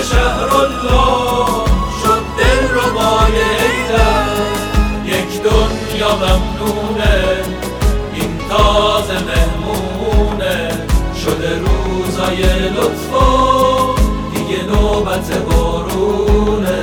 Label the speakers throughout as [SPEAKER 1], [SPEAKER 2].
[SPEAKER 1] شهرالله شد دلربای حیدر. یک دنیا ممنونه این تازه مهمونه، شده روزای لطف و دیگه نوبت بارونه.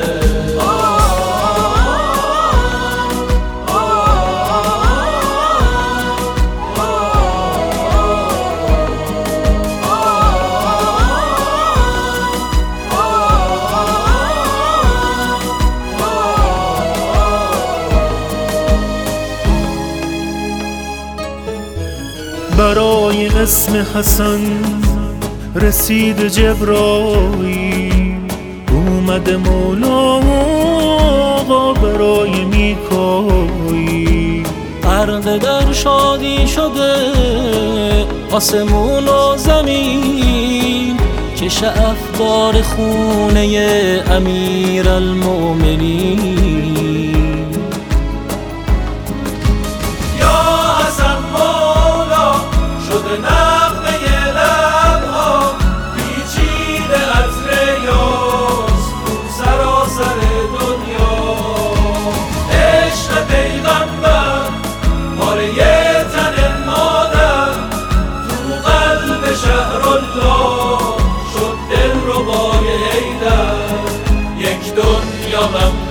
[SPEAKER 2] برای اسم حسن رسید جبرائیل، اومده مولا آقا برای میکائیل.
[SPEAKER 3] غرق در شادی شده آسمون و زمین، چه افکار خونه امیرالمؤمنین.
[SPEAKER 1] نغمه لبها پیچیده از ریاض تو سراسر دنیا. عشق پیغمبر پاره تن مادر تو قلب شهرالله شد دلربای حیدر. یک دنیا